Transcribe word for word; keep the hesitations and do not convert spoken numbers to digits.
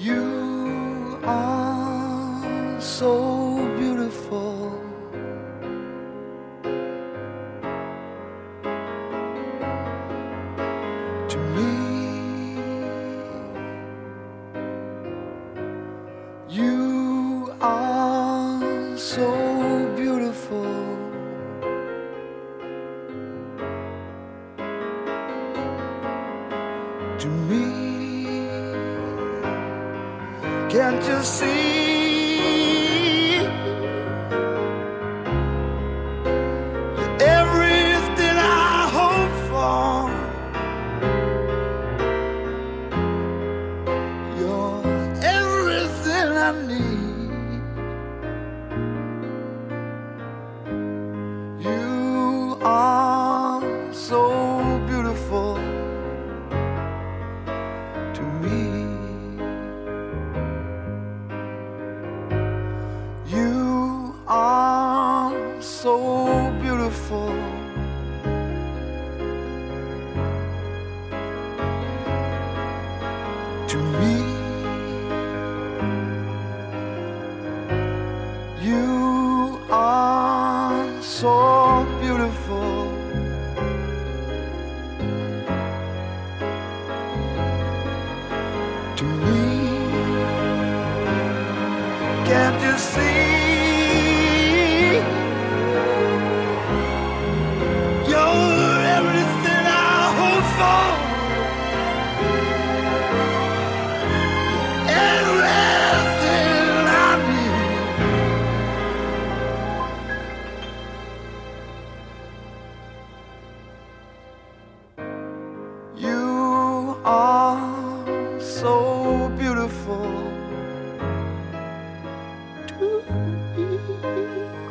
You are so beautiful. To me, you are so beautiful. To me, can't you see? You're everything I hope for. You're everything I need. You are so beautiful to me. You are so beautiful. To me, you are so beautiful. To me, can't you see? You're everything I hope for. Everything I need. You are so beautiful to me.